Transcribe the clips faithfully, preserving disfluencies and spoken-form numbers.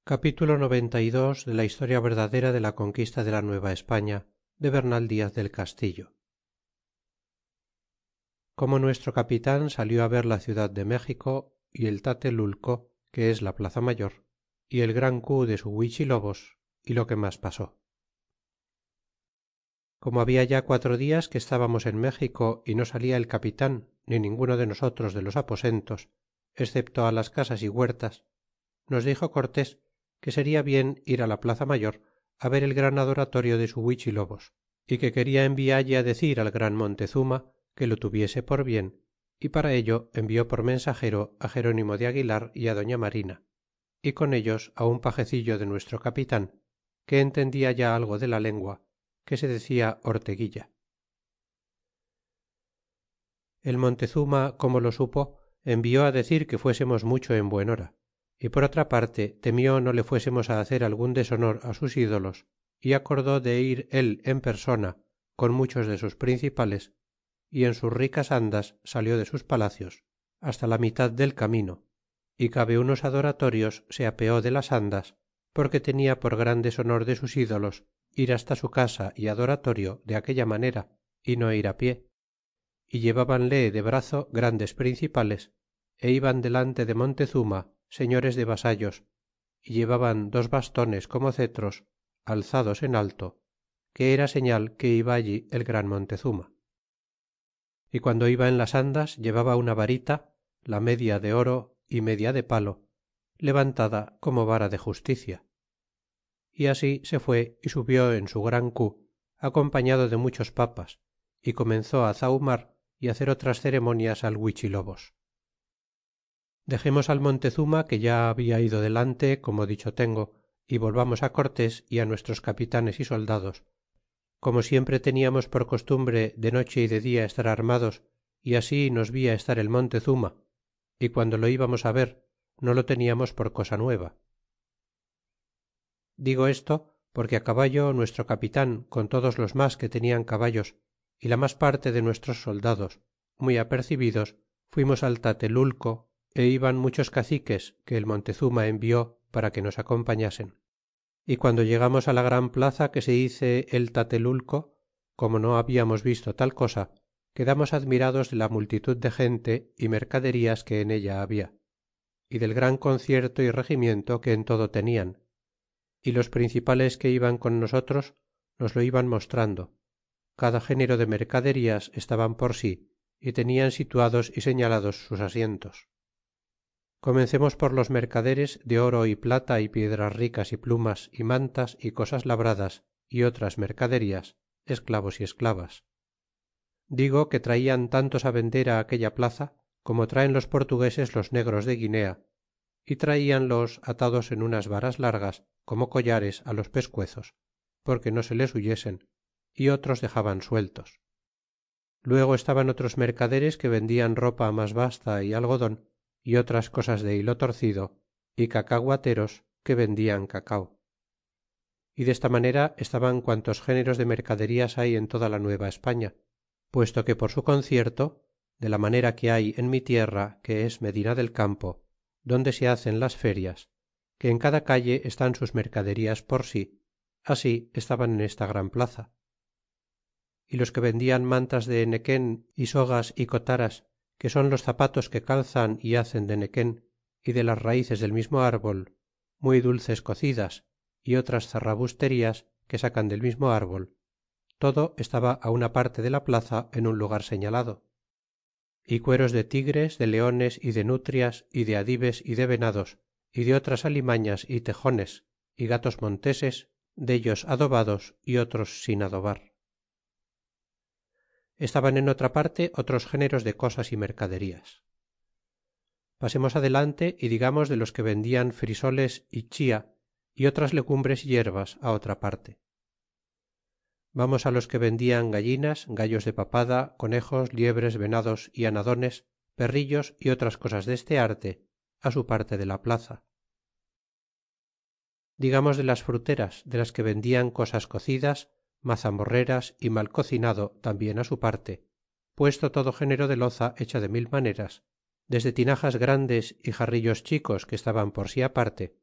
capítulo xcii de la historia verdadera de la conquista de la nueva españa de bernal diaz del castillo. Como nuestro capitan salió á ver la ciudad de méxico y el tatelulco, que es la plaza mayor, y el gran cu de su huichilobos, y lo que mas pasó. Como habia ya quatro dias que estábamos en méxico y no salia el capitan ni ninguno de nosotros de los aposentos, excepto á las casas y huertas, nos dixo cortés que seria bien ir á la plaza mayor á ver el gran adoratorio de su huichilobos, y que quería envialle á decir al gran montezuma que lo tuviese por bien, y para ello envió por mensagero á gerónimo de aguilar y á doña marina, y con ellos á un pagecillo de nuestro capitan que entendia ya algo de la lengua, que se decia orteguilla. El montezuma, como lo supo, envió á decir que fuésemos mucho en buen hora, y por otra parte temió no le fuésemos á hacer algun deshonor á sus ídolos, y acordó de ir él en persona con muchos de sus principales, y en sus ricas andas salió de sus palacios hasta la mitad del camino, y cabe unos adoratorios se apeó de las andas, porque tenia por gran deshonor de sus ídolos ir hasta su casa y adoratorio de aquella manera y no ir á pie, y llevábanle de brazo grandes principales é iban delante de montezuma señores de vasallos, y llevaban dos bastones como cetros alzados en alto, que era señal que iba allí el gran montezuma. Y guando iba en las andas llevaba una varita, la media de oro y media de palo, levantada como vara de justicia. Y así se fué y subió en su gran cu acompañado de muchos papas, y comenzó á zahumar y hacer otras ceremonias al huichilobos. Dexemos al montezuma que ya habia ido delante, como dicho tengo, y volvamos á cortés y á nuestros capitanes y soldados, como siempre teniamos por costumbre de noche y de dia estar armados, y así nos via estar el montezuma, y guando lo íbamos á ver no lo teniamos por cosa nueva. Digo esto porque á caballo nuestro capitan con todos los mas que tenian caballos y la mas parte de nuestros soldados, muy apercibidos, fuimos al tatelulco, é iban muchos caciques que el montezuma envió para que nos acompañasen. Y guando llegamos á la gran plaza que se dice el tatelulco, como no habiamos visto tal cosa, quedamos admirados de la multitud de gente y mercaderías que en ella habia, y del gran concierto y regimiento que en todo tenian, y los principales que iban con nosotros nos lo iban mostrando. Cada género de mercaderías estaban por sí y tenian situados y señalados sus asientos. Comencemos por los mercaderes de oro y plata y piedras ricas y plumas y mantas y cosas labradas y otras mercaderías, esclavos y esclavas. Digo que traian tantos á vender á aquella plaza como traen los portugueses los negros de Guinea, y traianlos atados en unas varas largas como collares á los pescuezos, porque no se les huyesen, y otros dexaban sueltos. Luego estaban otros mercaderes que vendian ropa mas basta y algodon, y otras cosas de hilo torcido, y cacaguateros que vendian cacao. Y desta manera estaban quantos géneros de mercaderías hay en toda la nueva España, puesto que por su concierto, de la manera que hay en mi tierra, que es Medina del Campo, donde se hacen las ferias, que en cada calle están sus mercaderías por sí, así estaban en esta gran plaza. Y los que vendian mantas de nequen y sogas y cotaras, que son los zapatos que calzan y hacen de nequen y de las raíces del mismo árbol, muy dulces cocidas, y otras zarrabusterías que sacan del mismo árbol, todo estaba á una parte de la plaza en un lugar señalado, y cueros de tigres, de leones y de nutrias y de adives y de venados y de otras alimañas y tejones y gatos monteses, dellos adobados y otros sin adobar. Estaban en otra parte otros géneros de cosas y mercaderías. Pasemos adelante y digamos de los que vendian frisoles y chía y otras legumbres y yerbas á otra parte. Vamos á los que vendian gallinas, gallos de papada, conejos, liebres, venados y anadones, perrillos y otras cosas deste arte á su parte de la plaza. Digamos de las fruteras, de las que vendian cosas cocidas, mazamorreras y mal cocinado tambien á su parte, puesto todo género de loza hecha de mil maneras, desde tinajas grandes y jarrillos chicos que estaban por sí aparte,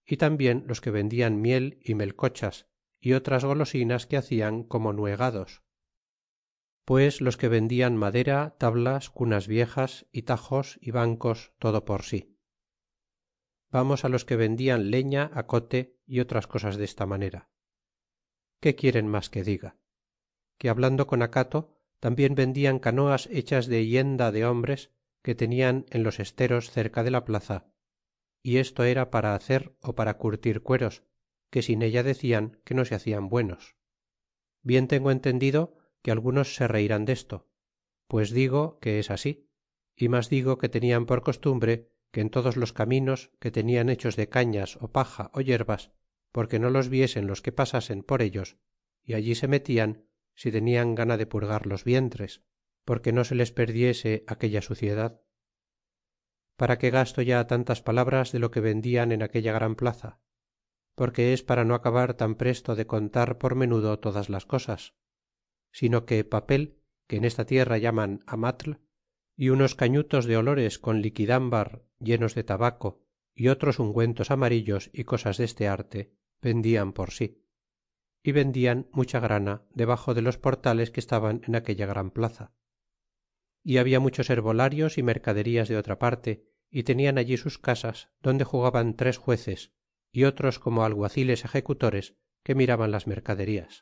y tambien los que vendian miel y melcochas y otras golosinas que hacian como nuegados pues los que vendian madera tablas cunas viejas y tajos y bancos todo por sí vamos los que vendian leña acote y otras cosas desta manera qué quieren mas que diga que hablando con acato tambien vendian canoas hechas de hienda de hombres que tenian en los esteros cerca de la plaza y esto era para hacer ó para curtir cueros que sin ella decian que no se hacian buenos bien tengo entendido que algunos se reirán desto pues digo que es así y mas digo que tenian por costumbre que en todos los caminos que tenian hechos de cañas ó paja ó yerbas porque no los viesen los que pasasen por ellos y allí se metian si tenian gana de purgar los vientres porque no se les perdiese aquella suciedad para qué gasto ya tantas palabras de lo que vendian en aquella gran plaza porque es para no acabar tan presto de contar por menudo todas las cosas sino que papel que en esta tierra llaman amatl y unos cañutos de olores con liquidambar llenos de tabaco y otros ungüentos amarillos y cosas deste arte vendian por sí y vendian mucha grana debaxo de los portales que estaban en aquella gran plaza y habia muchos herbolarios y mercaderías de otra parte y tenian allí sus casas donde jugaban tres jueces y otros como alguaciles ejecutores que miraban las mercaderías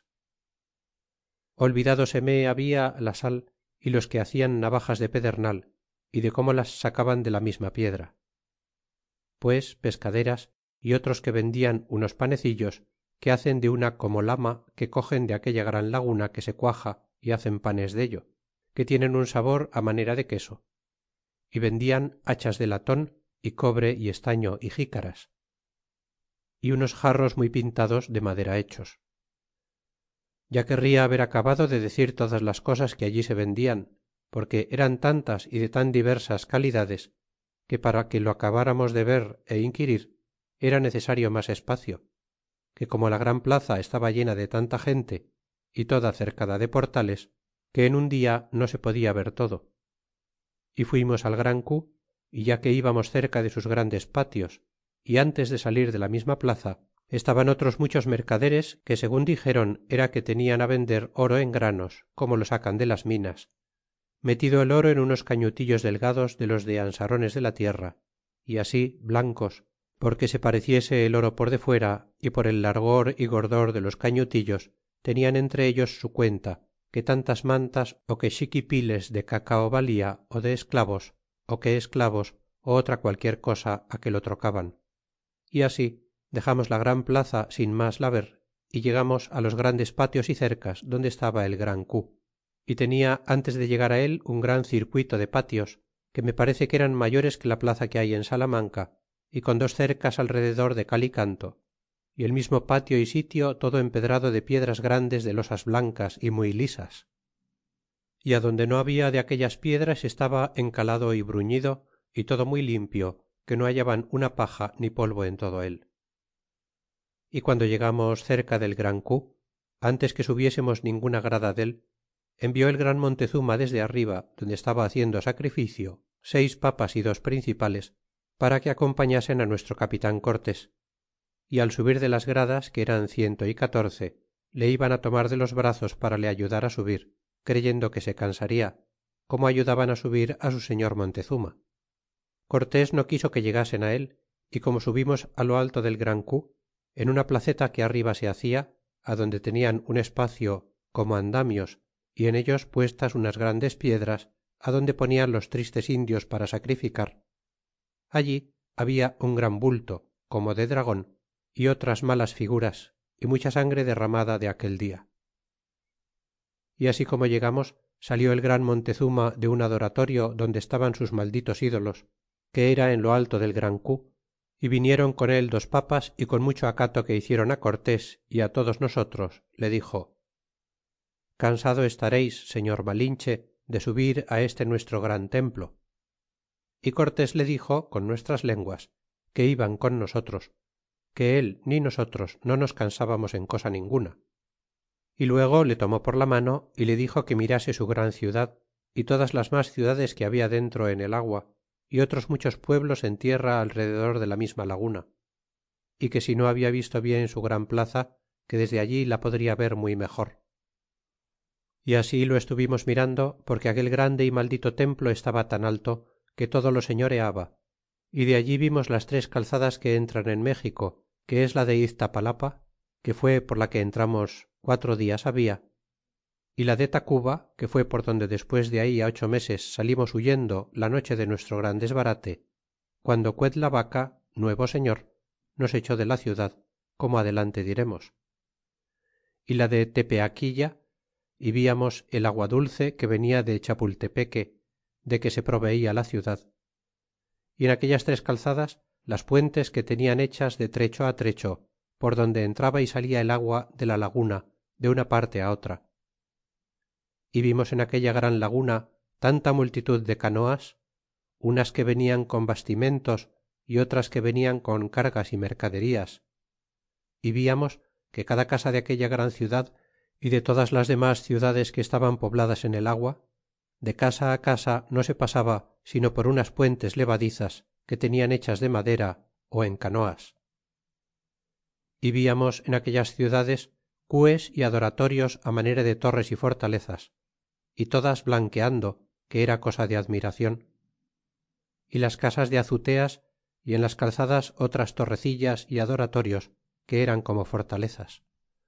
olvidadoseme habia la sal y los que hacian navajas de pedernal y de cómo las sacaban de la misma piedra pues pescaderas y otros que vendian unos panecillos que hacen de una como lama que cogen de aquella gran laguna que se cuaja y hacen panes dello que tienen un sabor á manera de queso y vendian hachas de laton y cobre y estaño y xicaras y unos jarros muy pintados de madera hechos ya querria haber acabado de decir todas las cosas que allí se vendian porque eran tantas y de tan diversas calidades que para que lo acabáramos de ver é inquirir era necesario mas espacio que como la gran plaza estaba llena de tanta gente y toda cercada de portales que en un dia no se podia ver todo y fuimos al gran cu y ya que íbamos cerca de sus grandes patios y antes de salir de la misma plaza estaban otros muchos mercaderes que segun dixéron era que tenian vender oro en granos como lo sacan de las minas metido el oro en unos cañutillos delgados de los de ansarones de la tierra y así blancos porque se pareciese el oro por defuera y por el largor y gordor de los cañutillos tenian entre ellos su cuenta que tantas mantas ó que xiquipiles de cacao valia ó de esclavos ó que esclavos ó otra qualquier cosa á que lo trocaban y así dexamos la gran plaza sin mas la ver y llegamos á los grandes patios y cercas donde estaba el gran cu y tenia antes de llegar á él un gran circuito de patios que me parece que eran mayores que la plaza que hay en salamanca y con dos cercas alrededor de cal y canto y el mismo patio y sitio todo empedrado de piedras grandes de losas blancas y muy lisas y adonde no habia de aquellas piedras estaba encalado y bruñido y todo muy limpio que no hallaban una paja ni polvo en todo él y guando llegamos cerca del gran cu antes que subiésemos ninguna grada dél envió el gran montezuma desde arriba donde estaba haciendo sacrificio seis papas y dos principales para que acompañasen á nuestro capitan cortés y al subir de las gradas que eran ciento y catorce le iban á tomar de los brazos para le ayudar á subir creyendo que se cansaria como ayudaban á subir á su señor montezuma cortés no quiso que llegasen á él y como subimos á lo alto del gran cu en una placeta que arriba se hacia adonde tenian un espacio como andamios y en ellos puestas unas grandes piedras adonde ponian los tristes indios para sacrificar allí habia un gran bulto como de dragon y otras malas figuras y mucha sangre derramada de aquel dia y así como llegamos salió el gran montezuma de un adoratorio donde estaban sus malditos ídolos que era en lo alto del gran cu y vinieron con él dos papas y con mucho acato que hicieron á cortés y á todos nosotros le dixo cansado estareis señor malinche de subir á este nuestro gran templo y cortés le dixo con nuestras lenguas que iban con nosotros que él ni nosotros no nos cansábamos en cosa ninguna y luego le tomó por la mano y le dixo que mirase su gran ciudad y todas las mas ciudades que habia dentro en el agua y otros muchos pueblos en tierra alrededor de la misma laguna y que si no habia visto bien su gran plaza que desde allí la podria ver muy mejor. Y así lo estuvimos mirando porque aquel grande y maldito templo estaba tan alto que todo lo señoreaba, y de allí vimos las tres calzadas que entran en méxico, que es la de iztapalapa, que fué por la que entramos quatro dias habia, y la de tacuba, que fué por donde despues de ahí ocho meses salimos huyendo la noche de nuestro gran desbarate, guando cuedlavaca, nuevo señor, nos echó de la ciudad, como adelante diremos, y la de tepeaquilla, y viamos el agua dulce que venia de chapultepeque, de que se proveia la ciudad, y en aquellas tres calzadas las puentes que tenian hechas de trecho á trecho, por donde entraba y salia el agua de la laguna de una parte á otra. Y vimos en aquella gran laguna tanta multitud de canoas, unas que venian con bastimentos y otras que venian con cargas y mercaderías, y viamos que cada casa de aquella gran ciudad y de todas las demas ciudades que estaban pobladas en el agua, de casa á casa no se pasaba sino por unas puentes levadizas que tenian hechas de madera ó en canoas. Y viamos en aquellas ciudades cues y adoratorios á manera de torres y fortalezas, y todas blanqueando, que era cosa de admiracion, y las casas de azuteas, y en las calzadas otras torrecillas y adoratorios que eran como fortalezas.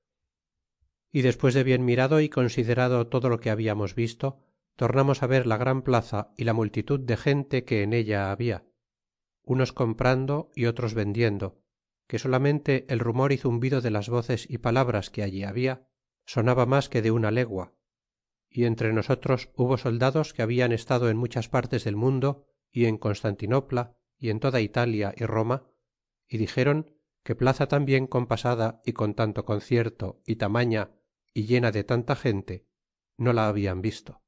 Y despues de bien mirado y considerado todo lo que habiamos visto, tornamos á ver la gran plaza y la multitud de gente que en ella habia, unos comprando y otros vendiendo, que solamente el rumor y zumbido de las voces y palabras que allí habia sonaba mas que de una legua, y entre nosotros hubo soldados que habian estado en muchas partes del mundo y en constantinopla y en toda italia y roma, y dixéron que plaza tan bien compasada y con tanto concierto y tamaña y llena de tanta gente no la habian visto.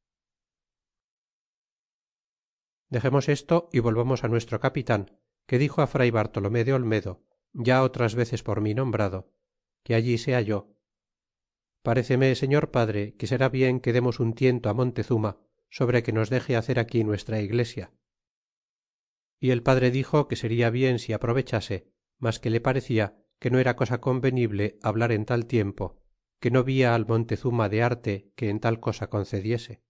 Dexemos esto y volvamos nuestro capitan, que dixo fray bartolomé de olmedo, ya otras veces por mí nombrado, que allí se halló: paréceme, señor padre, que será bien que demos un tiento á montezuma sobre que nos deje hacer aquí nuestra iglesia. Y el padre dixo que seria bien si aprovechase, mas que le parecia que no era cosa convenible hablar en tal tiempo, que no via al montezuma de arte que en tal cosa concediese.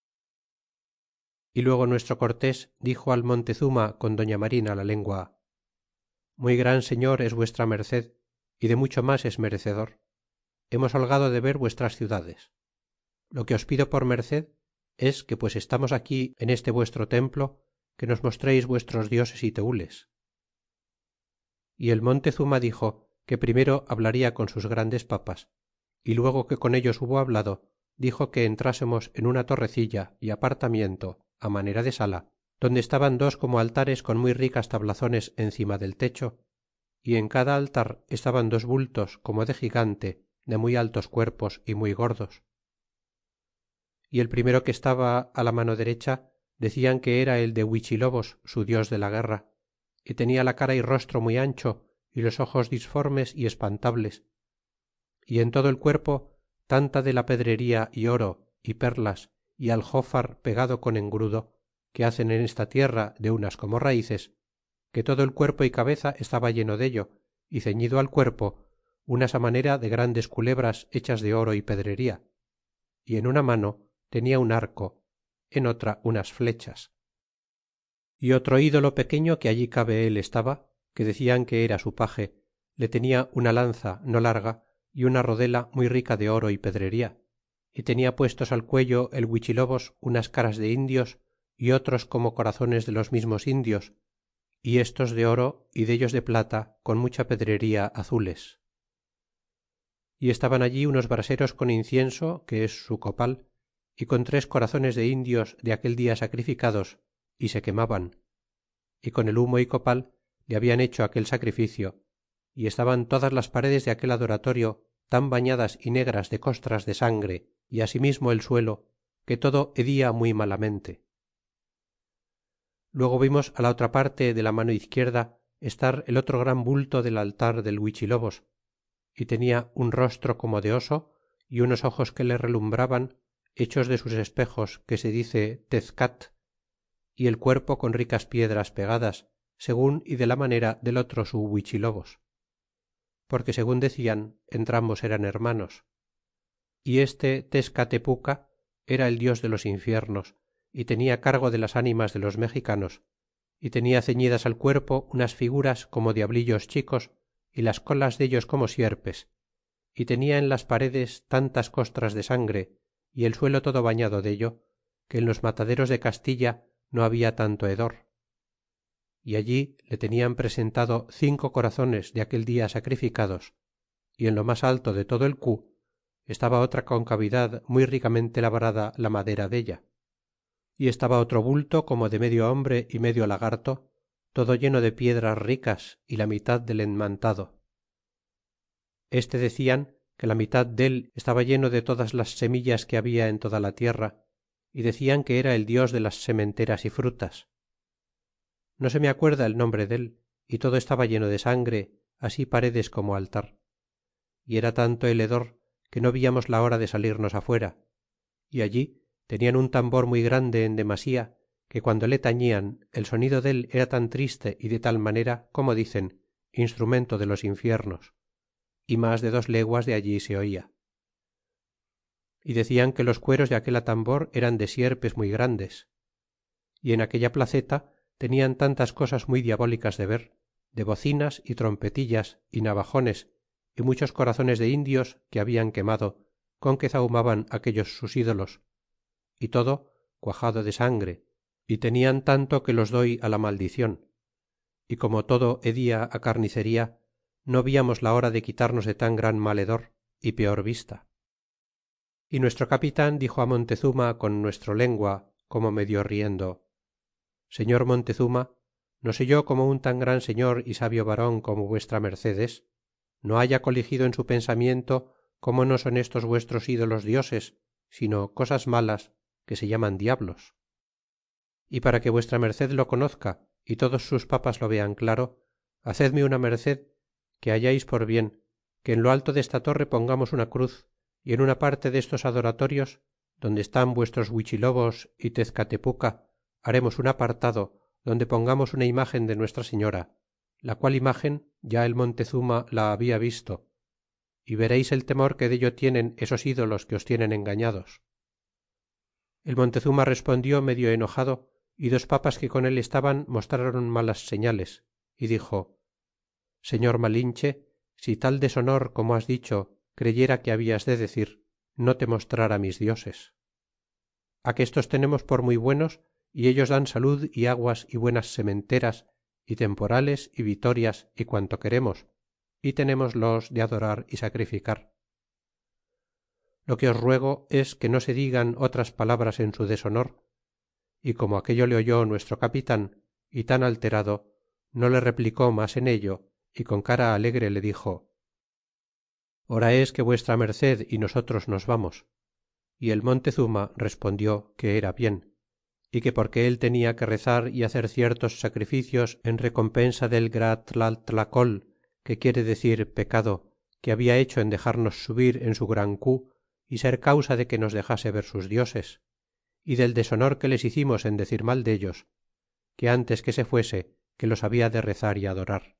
Y luego nuestro cortés dixo al montezuma con doña marina la lengua: muy gran señor es vuestra merced, y de mucho mas es merecedor. Hemos holgado de ver vuestras ciudades. Lo que os pido por merced es que pues estamos aquí en este vuestro templo, que nos mostreis vuestros dioses y teules. Y el montezuma dixo que primero hablaria con sus grandes papas, y luego que con ellos hubo hablado, dixo que entrásemos en una torrecilla y apartamiento á manera de sala, donde estaban dos como altares con muy ricas tablazones encima del techo, y en cada altar estaban dos bultos como de gigante de muy altos cuerpos y muy gordos. Y el primero que estaba á la mano derecha decian que era el de huichilobos, su dios de la guerra, y tenia la cara y rostro muy ancho y los ojos disformes y espantables, y en todo el cuerpo tanta de la pedrería y oro y perlas y aljofar pegado con engrudo que hacen en esta tierra de unas como raíces, que todo el cuerpo y cabeza estaba lleno dello, y ceñido al cuerpo unas á manera de grandes culebras hechas de oro y pedrería, y en una mano tenia un arco, en otra unas flechas. Y otro ídolo pequeño que allí cabe él estaba, que decian que era su page, le tenia una lanza no larga y una rodela muy rica de oro y pedrería, y tenia puestos al cuello el huichilobos unas caras de indios y otros como corazones de los mismos indios, y estos de oro y dellos de plata con mucha pedrería azules. Y estaban allí unos braseros con incienso, que es su copal, y con tres corazones de indios de aquel dia sacrificados, y se quemaban, y con el humo y copal le habian hecho aquel sacrificio, y estaban todas las paredes de aquel adoratorio tan bañadas y negras de costras de sangre, y asimismo el suelo, que todo hedia muy malamente. Luego vimos á la otra parte de la mano izquierda estar el otro gran bulto del altar del huichilobos, y tenia un rostro como de oso y unos ojos que le relumbraban, hechos de sus espejos que se dice tezcat, y el cuerpo con ricas piedras pegadas, segun y de la manera del otro su huichilobos. porque segun decian entrambos eran hermanos. Y este tezcatepuca era el dios de los infiernos, y tenia cargo de las ánimas de los mexicanos, y tenia ceñidas al cuerpo unas figuras como diablillos chicos, y las colas dellos como sierpes, y tenia en las paredes tantas costras de sangre, y el suelo todo bañado dello, que en los mataderos de castilla no habia tanto hedor. Y allí le tenian presentado cinco corazones de aquel dia sacrificados, y en lo mas alto de todo el cu estaba otra concavidad muy ricamente labrada la madera della, y estaba otro bulto como de medio hombre y medio lagarto, todo lleno de piedras ricas y la mitad del enmantado. Este decian que la mitad dél estaba lleno de todas las semillas que habia en toda la tierra, y decian que era el dios de las sementeras y frutas. No se me acuerda el nombre dél, y todo estaba lleno de sangre, así paredes como altar. Y era tanto el hedor que no viamos la hora de salirnos afuera, y allí tenian un tambor muy grande en demasía, que guando le tañian el sonido dél era tan triste y de tal manera, como dicen, instrumento de los infiernos, y mas de dos leguas de allí se oia. Y decian que los cueros de aquel atambor eran de sierpes muy grandes, y en aquella placeta tenian tantas cosas muy diabólicas de ver, de bocinas y trompetillas y navajones y muchos corazones de indios que habian quemado, con que zahumaban aquellos sus ídolos, y todo cuajado de sangre, y tenian tanto que los doy la maldicion, y como todo hedia carnicería, no viamos la hora de quitarnos de tan gran mal hedor y peor vista. Y nuestro capitan dixo a Montezuma con nuestro lengua, como medio riendo: Señor Montezuma, no sé yo como un tan gran señor y sabio varon como v merced es, no haya coligido en su pensamiento como no son estos vuestros ídolos dioses, sino cosas malas que se llaman diablos. Y para que v merced lo conozca y todos sus papas lo vean claro, hacedme una merced, que hayais por bien que en lo alto desta torre pongamos una cruz, y en una parte destos adoratorios, donde están vuestros huichilobos y tezcatepuca, haremos un apartado donde pongamos una imagen de nuestra señora, la qual imagen ya el Montezuma la habia visto, y vereis el temor que dello tienen esos ídolos que os tienen engañados. El Montezuma respondió medio enojado, y dos papas que con él estaban mostraron malas señales, y dixo: Señor Malinche, si tal deshonor como has dicho creyera que habias de decir, no te mostrara mis dioses. Aquestos tenemos por muy buenos, y ellos dan salud y aguas y buenas sementeras y temporales y vitorias y cuanto queremos, y tenémoslos de adorar y sacrificar. Lo que os ruego es que no se digan otras palabras en su deshonor, y como aquello le oyó nuestro capitan, y tan alterado, no le replicó mas en ello, y con cara alegre le dixo: Hora es que v merced y nosotros nos vamos. Y el Montezuma respondió que era bien, y que porque él tenia que rezar y hacer ciertos sacrificios en recompensa del gratlaltlacol, que quiere decir pecado, que habia hecho en dexarnos subir en su gran cu y ser causa de que nos dexase ver sus dioses, y del deshonor que les hicimos en decir mal dellos, que antes que se fuese que los habia de rezar y adorar.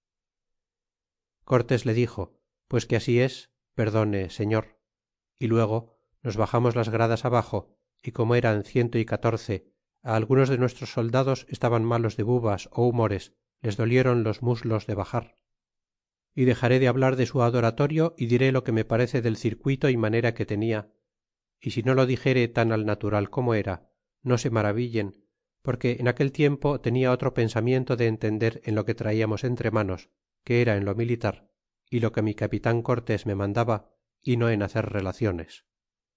Cortés le dixo: pues que así es, perdone señor. Y luego nos baxamos las gradas abaxo, y como eran ciento y catorce, á algunos de nuestros soldados estaban malos de bubas ó humores, les dolieron los muslos de baxar. Y dexaré de hablar de su adoratorio y diré lo que me parece del circuito y manera que tenia, y si no lo dixere tan al natural como era, no se maravillen, porque en aquel tiempo tenia otro pensamiento de entender en lo que traiamos entre manos, que era en lo militar, y lo que mi capitan Cortés me mandaba, y no en hacer relaciones.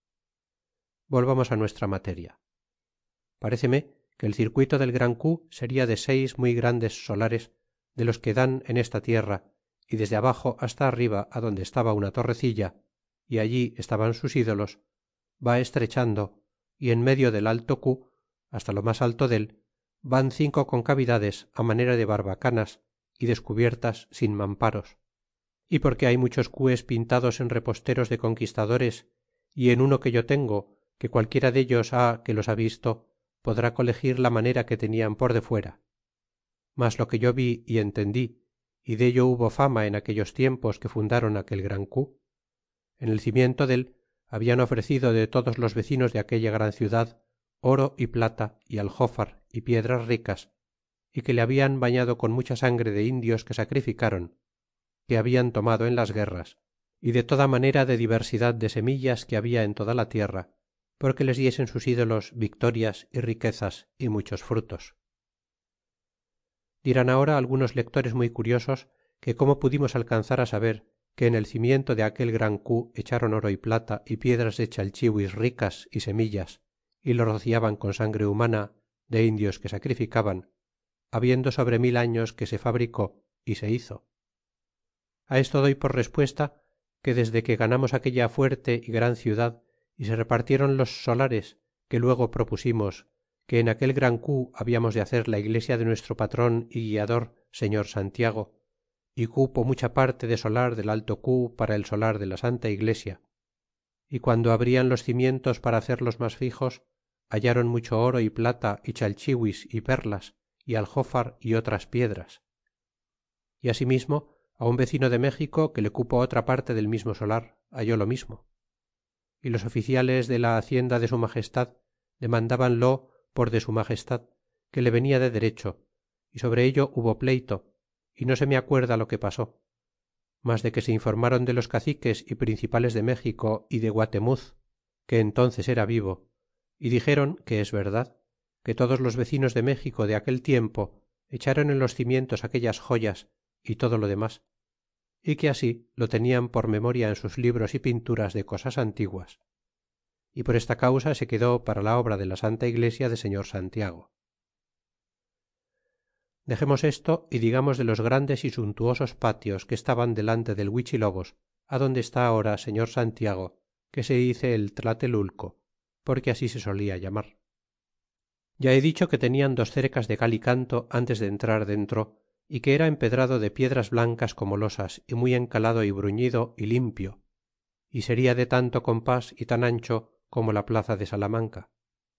Volvamos nuestra materia. Paréceme que el circuito del gran cu seria de seis muy grandes solares, de los que dan en esta tierra, y desde abaxo hasta arriba adonde estaba una torrecilla, y allí estaban sus ídolos, va estrechando, y en medio del alto cu, hasta lo mas alto dél, van cinco concavidades á manera de barbacanas y descubiertas sin mamparos, y porque hay muchos cues pintados en reposteros de conquistadores, y en uno que yo tengo, que qualquiera dellos ha que los ha visto, podrá colegir la manera que tenian por defuera. Mas lo que yo vi y entendí, y dello hubo fama en aquellos tiempos que fundaron aquel gran cu en el cimiento dél habian ofrecido de todos los vecinos de aquella gran ciudad oro y plata y aljofar y piedras ricas y que le habian bañado con mucha sangre de indios que sacrificaron que habian tomado en las guerras y de toda manera de diversidad de semillas que habia en toda la tierra porque les diesen sus ídolos victorias y riquezas y muchos frutos dirán ahora algunos lectores muy curiosos que cómo pudimos alcanzar saber que en el cimiento de aquel gran cu echaron oro y plata y piedras de chalchihuis ricas y semillas y lo rociaban con sangre humana de indios que sacrificaban habiendo sobre mil años que se fabricó y se hizo a esto doy por respuesta que desde que ganamos aquella fuerte y gran ciudad y se repartieron los solares que luego propusimos que en aquel gran cu habiamos de hacer la iglesia de nuestro patron y guiador señor santiago y cupo mucha parte de solar del alto cu para el solar de la santa iglesia y guando abrian los cimientos para hacerlos mas fijos hallaron mucho oro y plata y chalchihuis y perlas y aljofar y otras piedras y asimismo un vecino de méxico que le cupo otra parte del mismo solar halló lo mismo y los oficiales de la hacienda de su magestad demandabanlo por de su magestad que le venia de derecho y sobre ello hubo pleyto y no se me acuerda lo que pasó mas de que se informaron de los caciques y principales de méxico y de guatemuz que entónces era vivo y dixéron que es verdad que todos los vecinos de méxico de aquel tiempo echaron en los cimientos aquellas joyas y todo lo demas y que así lo tenian por memoria en sus libros y pinturas de cosas antiguas y por esta causa se quedó para la obra de la santa iglesia de señor santiago dexemos esto y digamos de los grandes y suntuosos patios que estaban delante del huichilobos adonde está ahora señor santiago que se dice el tlatelulco porque así se solia llamar ya he dicho que tenian dos cercas de cal y canto antes de entrar dentro y que era empedrado de piedras blancas como losas y muy encalado y bruñido y limpio y seria de tanto compás y tan ancho como la plaza de salamanca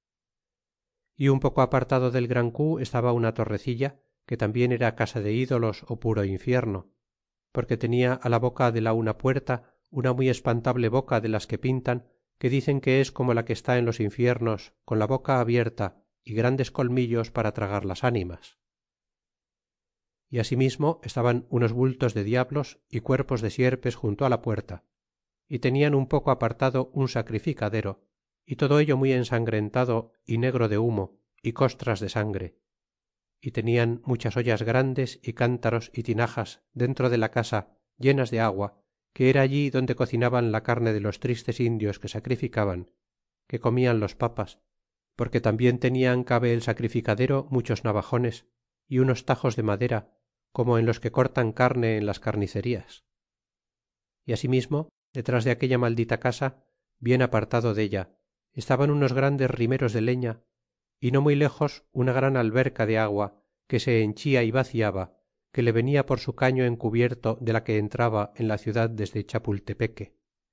y un poco apartado del gran cu estaba una torrecilla que tambien era casa de ídolos ó puro infierno porque tenia la boca de la una puerta una muy espantable boca de las que pintan que dicen que es como la que está en los infiernos con la boca abierta y grandes colmillos para tragar las ánimas y asimismo estaban unos bultos de diablos y cuerpos de sierpes junto á la puerta y tenian un poco apartado un sacrificadero y todo ello muy ensangrentado y negro de humo y costras de sangre y tenian muchas ollas grandes y cántaros y tinajas dentro de la casa llenas de agua que era allí donde cocinaban la carne de los tristes indios que sacrificaban que comian los papas porque tambien tenian cabe el sacrificadero muchos navajones y unos tajos de madera como en los que cortan carne en las carnicerías y asimismo detras de aquella maldita casa bien apartado della estaban unos grandes rimeros de leña y no muy lejos una gran alberca de agua que se henchia y vaciaba que le venia por su caño encubierto de la que entraba en la ciudad desde chapultepeque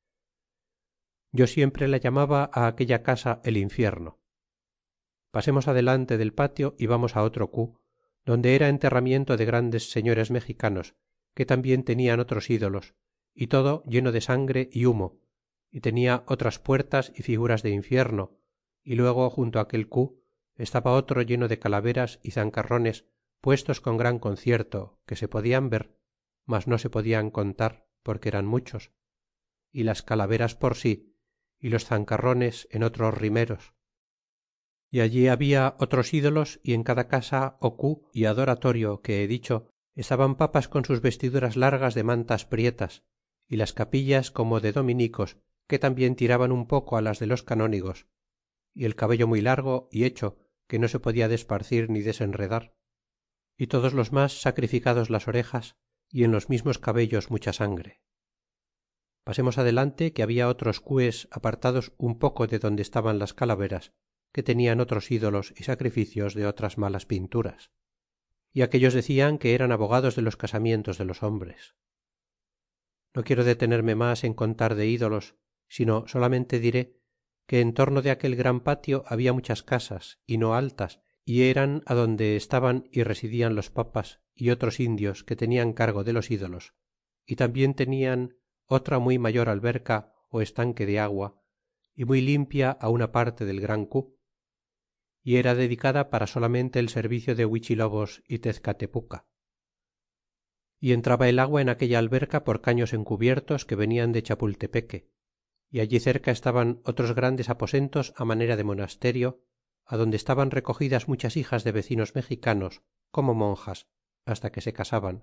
yo siempre la llamaba á aquella casa el infierno pasemos adelante del patio y vamos á otro cu donde era enterramiento de grandes señores mexicanos que tambien tenian otros ídolos y todo lleno de sangre y humo y tenia otras puertas y figuras de infierno y luego junto aquel cu estaba otro lleno de calaveras y zancarrones puestos con gran concierto que se podian ver mas no se podian contar porque eran muchos y las calaveras por sí y los zancarrones en otros rimeros y allí habia otros ídolos y en cada casa ó cu y adoratorio que he dicho estaban papas con sus vestiduras largas de mantas prietas y las capillas como de dominicos que tambien tiraban un poco á las de los canónigos y el cabello muy largo y hecho que no se podia desparcir ni desenredar y todos los mas sacrificados las orejas y en los mismos cabellos mucha sangre pasemos adelante que habia otros cues apartados un poco de donde estaban las calaveras que tenian otros ídolos y sacrificios de otras malas pinturas y aquellos decian que eran abogados de los casamientos de los hombres no quiero detenerme mas en contar de ídolos sino solamente diré que en torno de aquel gran patio habia muchas casas y no altas y eran adonde estaban y residian los papas y otros indios que tenian cargo de los ídolos, y tambien tenian otra muy mayor alberca ó estanque de agua y muy limpia una parte del gran cu y era dedicada para solamente el servicio de huichilobos y tezcatepuca. Y entraba el agua en aquella alberca por caños encubiertos que venian de chapultepeque, y allí cerca estaban otros grandes aposentos á manera de monasterio, adonde estaban recogidas muchas hijas de vecinos mexicanos como monjas hasta que se casaban.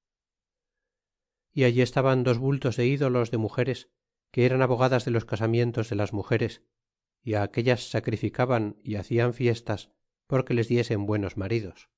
Y allí estaban dos bultos de ídolos de mugeres que eran abogadas de los casamientos de las mugeres, y á aquellas sacrificaban y hacian fiestas porque les diesen buenos maridos.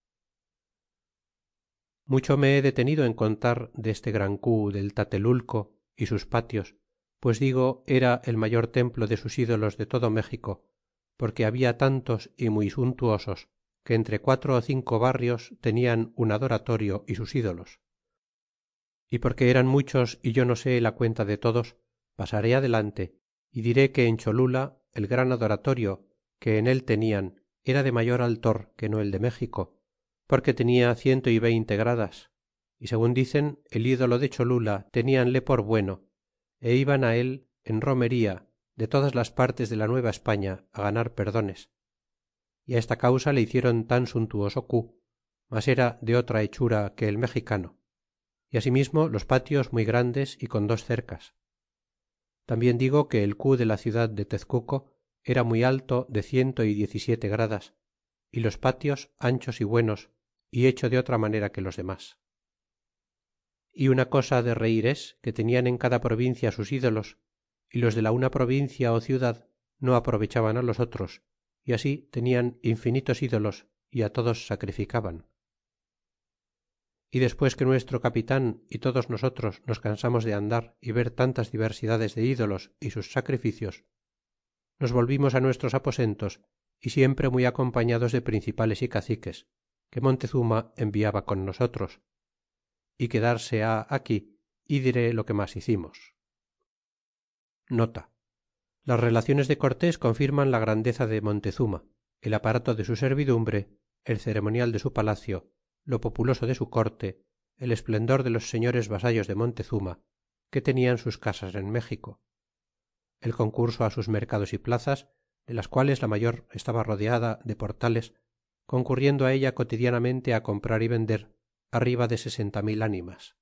Mucho me he detenido en contar deste gran cu del tatelulco y sus patios, pues digo era el mayor templo de sus ídolos de todo méxico, porque habia tantos y muy suntuosos que entre quatro ó cinco barrios tenian un adoratorio y sus ídolos. Y porque eran muchos y yo no sé la cuenta de todos, pasaré adelante y diré que en cholula el gran adoratorio que en él tenian era de mayor altor que no el de méxico, porque tenia ciento y veinte gradas, y segun dicen el ídolo de cholula tenianle por bueno é iban á él en romería de todas las partes de la nueva españa á ganar perdones, y á esta causa le hicieron tan suntuoso cu, mas era de otra hechura que el mexicano, y asimismo los patios muy grandes y con dos cercas. Tambien digo que el cu de la ciudad de tezcuco era muy alto de ciento y diez y siete gradas, y los patios anchos y buenos y hecho de otra manera que los demas. Y una cosa de reir es que tenian en cada provincia sus ídolos, y los de la una provincia ó ciudad no aprovechaban á los otros, y así tenian infinitos ídolos y á todos sacrificaban. Y despues que nuestro capitan y todos nosotros nos cansamos de andar y ver tantas diversidades de ídolos y sus sacrificios, nos volvimos á nuestros aposentos y siempre muy acompañados de principales y caciques que Montezuma enviaba con nosotros, y quedarse ha aquí y diré lo que mas hicimos. Nota. Las relaciones de Cortés confirman la grandeza de Montezuma, el aparato de su servidumbre, el ceremonial de su palacio, lo populoso de su corte, el esplendor de los señores vasallos de Montezuma, que tenian sus casas en México, el concurso á sus mercados y plazas, de las cuales la mayor estaba rodeada de portales, concurriendo á ella cotidianamente á comprar y vender arriba de sesenta mil ánimas.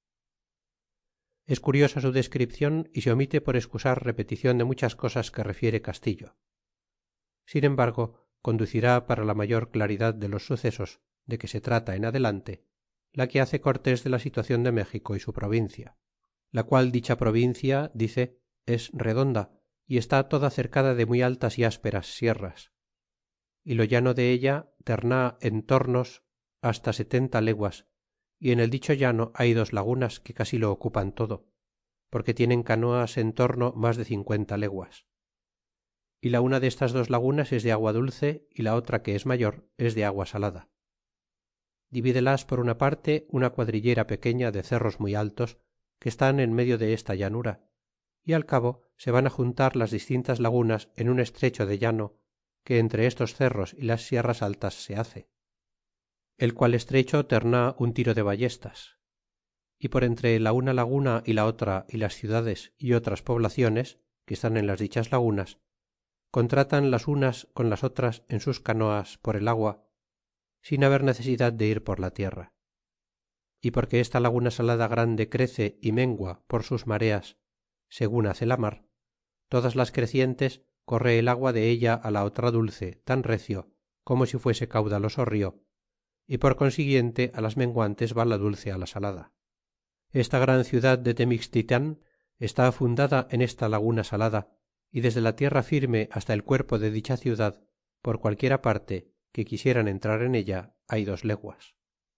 Es curiosa su descripcion y se omite por excusar repeticion de muchas cosas que refiere Castillo. Sin embargo, conducirá para la mayor claridad de los sucesos de que se trata en adelante la que hace Cortés de la situacion de México y su provincia, la qual dicha provincia, dice, es redonda y está toda cercada de muy altas y ásperas sierras, y lo llano de ella terná en tornos hasta setenta leguas, y en el dicho llano hay dos lagunas que casi lo ocupan todo, porque tienen canoas en torno mas de cincuenta leguas. Y la una de estas dos lagunas es de agua dulce y la otra, que es mayor, es de agua salada. Divídelas por una parte una cuadrillera pequeña de cerros muy altos que están en medio de esta llanura, y al cabo se van a juntar las distintas lagunas en un estrecho de llano que entre estos cerros y las sierras altas se hace, el qual estrecho terná un tiro de ballestas, y por entre la una laguna y la otra y las ciudades y otras poblaciones que están en las dichas lagunas, contratan las unas con las otras en sus canoas por el agua, sin haber necesidad de ir por la tierra. Y porque esta laguna salada grande crece y mengua por sus mareas, segun hace la mar, todas las crecientes corre el agua de ella á la otra dulce tan recio como si fuese caudaloso rio, y por consiguiente á las menguantes va la dulce á la salada. Esta gran ciudad de Temixtitan está fundada en esta laguna salada, y desde la tierra firme hasta el cuerpo de dicha ciudad, por cualquiera parte que quisieran entrar en ella, hay dos leguas.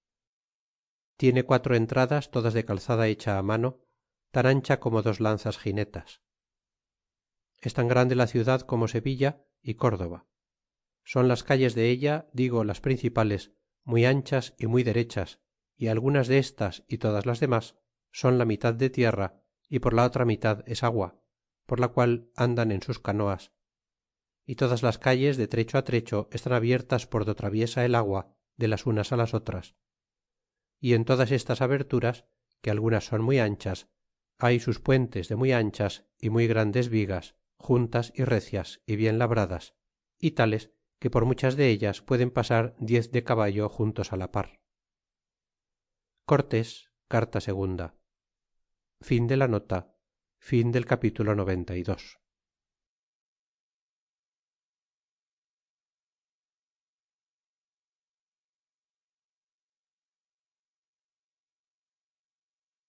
Tiene cuatro entradas, todas de calzada hecha a mano, tan ancha como dos lanzas jinetas. Es tan grande la ciudad como Sevilla y Córdoba. Son las calles de ella, digo las principales, muy anchas y muy derechas, y algunas de estas y todas las demas son la mitad de tierra y por la otra mitad es agua, por la cual andan en sus canoas, y todas las calles de trecho á trecho están abiertas por do traviesa el agua de las unas á las otras y en todas estas aberturas que algunas son muy anchas hay sus puentes de muy anchas y muy grandes vigas juntas y recias y bien labradas y tales que por muchas de ellas pueden pasar diez de caballo juntos á la par cortés carta ii